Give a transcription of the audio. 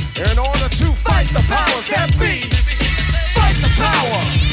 In order to fight the powers that be. Fight the power.